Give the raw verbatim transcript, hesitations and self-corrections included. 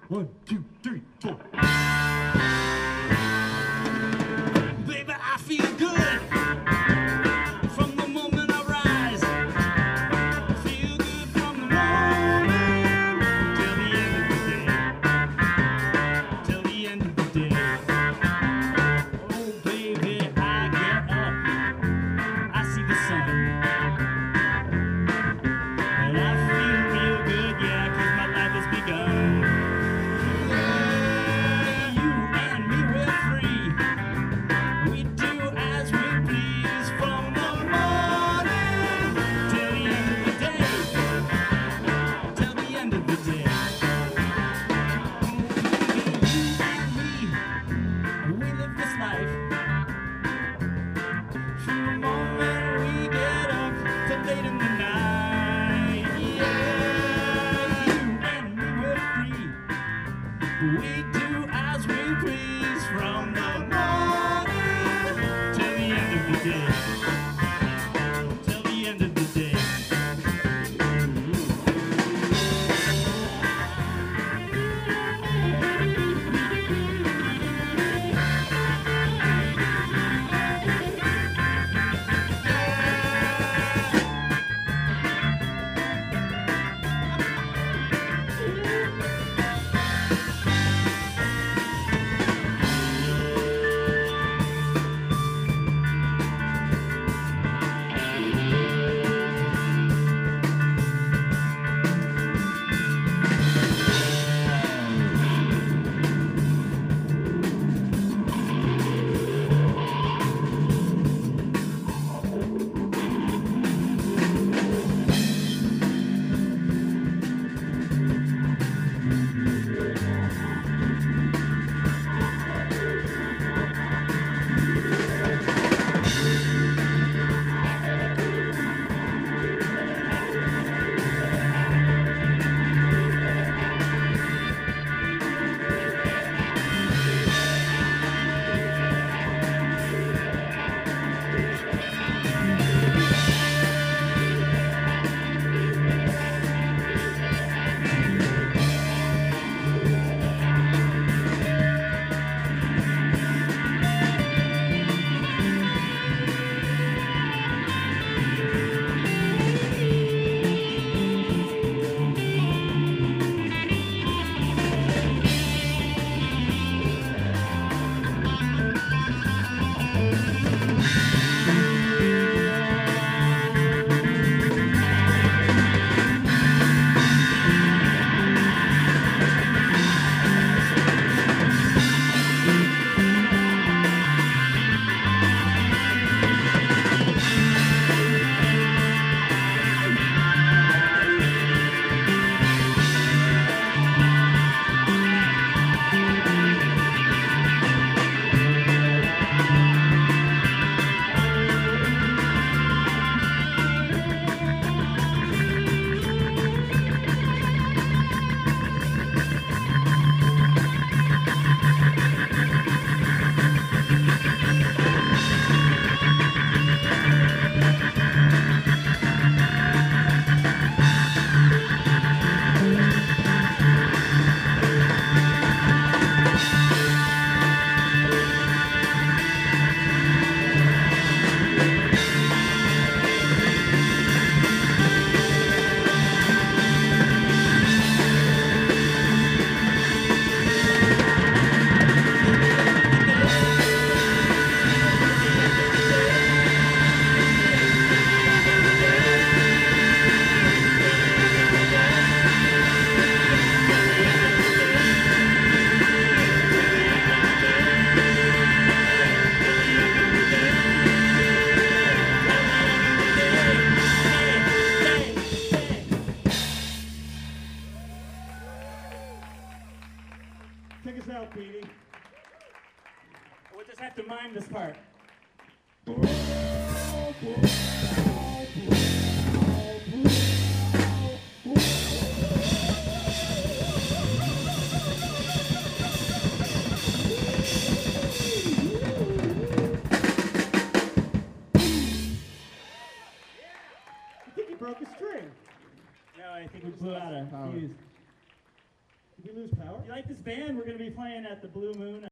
One, two, three, four. Baby, I feel good from the moment I rise. I feel good from the morning till the end of the day. Till the end of the day. Oh, baby, I get up. I see the sun. And I feel real good, yeah, 'cause my life has begun. You and me, we're free. We do as we please from the morning till the end of the day. Till the end of the day. You and me, we live this life. From the moment we get up till late in the night. Yeah, you and me, we're free. We do as we please from the morning till the end of the day. Till the end of the day. Take us out, Petey. We'll just have to mime this part. I think he broke a string. No, I think we blew out a fuse. Did we lose power? You like this band? We're going to be playing at the Blue Moon